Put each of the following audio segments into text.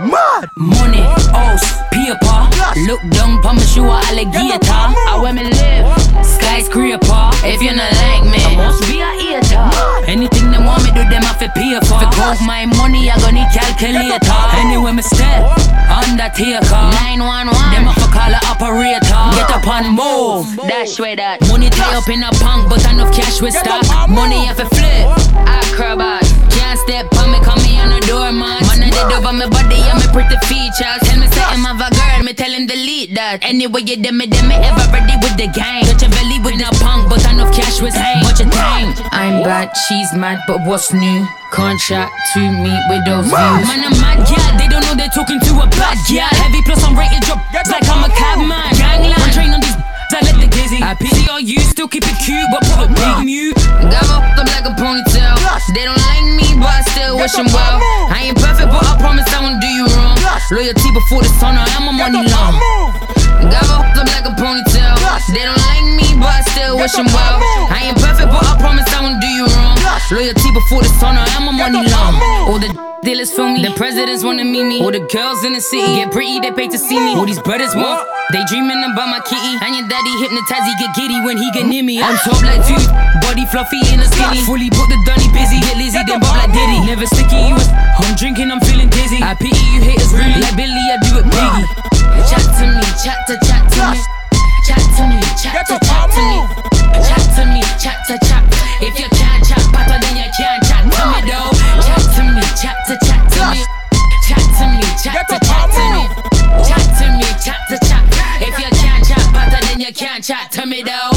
Mad. Money, house, paper. Look down pa my shoe alligator. I where me live, skyscraper. If you not like me, I must be a hater. Anything them want me do, them have to pay for. If I my money, I gonna need calculator. Anywhere me step, undertaker. 911, them have to call a operator. Get up and move, dash way that. Money tie up in a punk, but enough cash with stock. Money have to flip, acrobat. Can't step on me, come me on the doormat. Man, I did over my body and my pretty features. Tell me something of a girl, me tell him delete that. Anyway, you dem me ever ready with the gang. Touch a belly with no punk, but enough cash with hang. Watch your time. I'm bad, she's mad, but what's new? Contract to meet with those views. Man, I'm mad, yeah. They don't know they're talking to a bad yeah. Heavy plus I'm rated drop like I'm a cabman. Gangland, one train on these I let the dizzy. I pity all you, still keep it cute, but put a big mute. Got up them like a ponytail. They don't like me, but I still wish them well. I ain't perfect, but I promise I won't do you wrong. Loyalty before the sun, I am a money long. Got up them like a ponytail. They don't like me, but I still wish them well. I ain't perfect, but I promise I won't do you wrong. Loyalty before the sun, I am a money long. All the dealers feel me, the presidents wanna meet me. All the girls in the city get pretty, they pay to see me. All these brothers want, they dreaming about my kitty. And your daddy hypnotize, he get giddy when he get near me. I'm top like two, body fluffy and a skinny. Fully booked the dunny busy, get lazy, then bob like Diddy. Never sticky, you was, I'm drinking, I'm feeling dizzy. I pity you haters really, like Billy, I do it Biggie. Chat to me, chat to me. Chat to me, chat to me. Chat to me, chat to chat. If you can't chat better, then you can't chat to me though. Chat to me, chat to me. Chat to me, chat to me. Chat to me, chat to chat. If you can't chat better, then you can't chat to me though.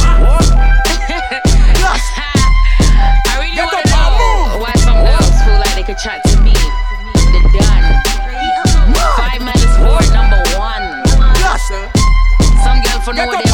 I really wanna know why some girls feel like they could chat to me. They're done. 5 minutes for number one. Some girl for know they